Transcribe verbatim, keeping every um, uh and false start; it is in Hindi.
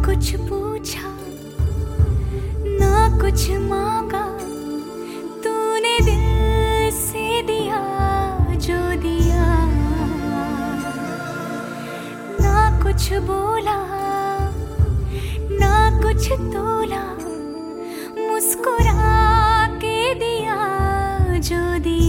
कुछ पूछा ना कुछ मांगा, तूने दिल से दिया जो दिया। ना कुछ बोला ना कुछ तोला, मुस्कुरा के दिया जो दिया।